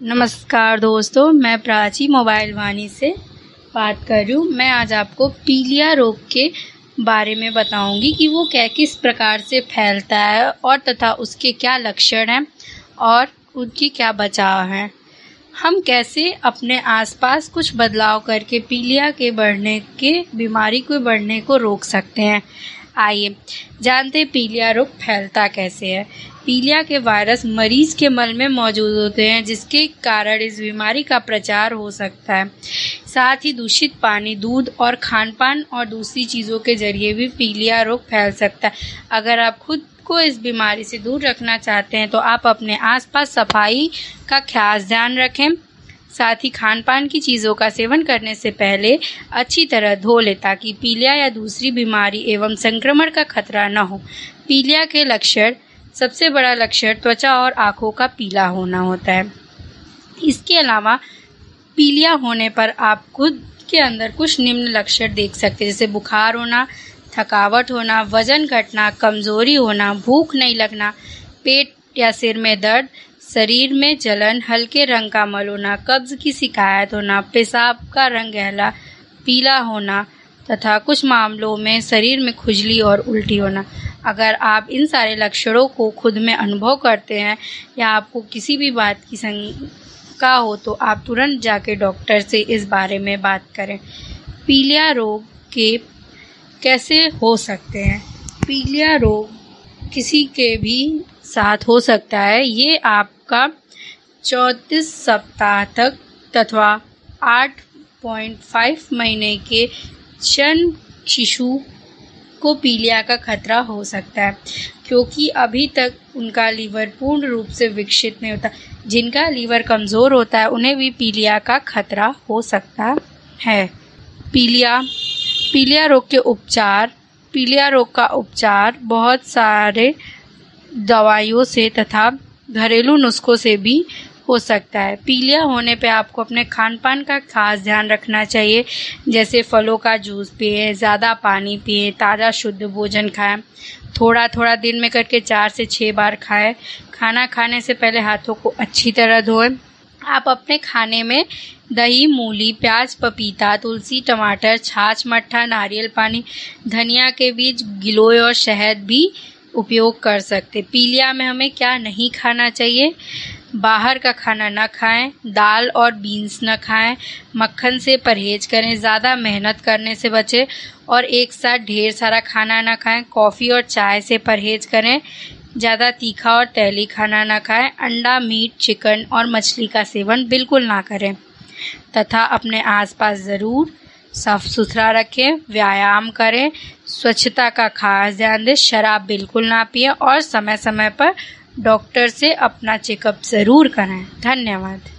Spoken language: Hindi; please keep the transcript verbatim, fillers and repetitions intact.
नमस्कार दोस्तों, मैं प्राची मोबाइल वाणी से बात कर रही हूँ। मैं आज आपको पीलिया रोग के बारे में बताऊंगी कि वो क्या किस प्रकार से फैलता है और तथा उसके क्या लक्षण हैं और उनकी क्या बचाव है। हम कैसे अपने आसपास कुछ बदलाव करके पीलिया के बढ़ने के बीमारी को बढ़ने को रोक सकते हैं। आइए जानते हैं पीलिया रोग फैलता कैसे है। पीलिया के वायरस मरीज के मल में मौजूद होते हैं, जिसके कारण इस बीमारी का प्रचार हो सकता है। साथ ही दूषित पानी, दूध और खानपान और दूसरी चीज़ों के जरिए भी पीलिया रोग फैल सकता है। अगर आप खुद को इस बीमारी से दूर रखना चाहते हैं तो आप अपने आसपास सफाई का खास ध्यान रखें। साथ ही खानपान की चीज़ों का सेवन करने से पहले अच्छी तरह धो लें ताकि पीलिया या दूसरी बीमारी एवं संक्रमण का खतरा न हो। पीलिया के लक्षण, सबसे बड़ा लक्षण त्वचा और आँखों का पीला होना होता है। इसके अलावा पीलिया होने पर आप खुद के अंदर कुछ निम्न लक्षण देख सकते हैं, जैसे बुखार होना, थकावट होना, वजन घटना, कमजोरी होना, भूख नहीं लगना, पेट या सिर में दर्द, शरीर में जलन, हल्के रंग का मल होना, कब्ज की शिकायत होना, पेशाब का रंग गहरा पीला होना तथा कुछ मामलों में शरीर में खुजली और उल्टी होना। अगर आप इन सारे लक्षणों को खुद में अनुभव करते हैं या आपको किसी भी बात की शंका हो तो आप तुरंत जाके डॉक्टर से इस बारे में बात करें। पीलिया रोग के कैसे हो सकते हैं। पीलिया रोग किसी के भी साथ हो सकता है। ये आपका चौंतीस सप्ताह तक तथा आठ पॉइंट पाँच महीने के जन्म शिशु को पीलिया का खतरा हो सकता है, क्योंकि अभी तक उनका लीवर पूर्ण रूप से विकसित नहीं होता। जिनका लीवर कमज़ोर होता है उन्हें भी पीलिया का खतरा हो सकता है। पीलिया पीलिया रोग के उपचार पीलिया रोग का उपचार बहुत सारे दवाइयों से तथा घरेलू नुस्खों से भी हो सकता है। पीलिया होने पे आपको अपने खानपान का खास ध्यान रखना चाहिए, जैसे फलों का जूस पिए, ज़्यादा पानी पिए, ताज़ा शुद्ध भोजन खाएं, थोड़ा थोड़ा दिन में करके चार से छः बार खाएं। खाना खाने से पहले हाथों को अच्छी तरह धोएं। आप अपने खाने में दही, मूली, प्याज, पपीता, तुलसी, टमाटर, छाछ, मट्ठा, नारियल पानी, धनिया के बीज, गिलोय और शहद भी उपयोग कर सकते। पीलिया में हमें क्या नहीं खाना चाहिए। बाहर का खाना न खाएं, दाल और बीन्स न खाएं, मक्खन से परहेज करें, ज़्यादा मेहनत करने से बचें और एक साथ ढेर सारा खाना न खाएं। कॉफ़ी और चाय से परहेज करें, ज़्यादा तीखा और तैली खाना न खाएं। अंडा, मीट, चिकन और मछली का सेवन बिल्कुल ना करें तथा अपने आसपास ज़रूर साफ सुथरा रखें। व्यायाम करें, स्वच्छता का खास ध्यान दें, शराब बिल्कुल ना पिएं और समय समय पर डॉक्टर से अपना चेकअप ज़रूर कराएं। धन्यवाद।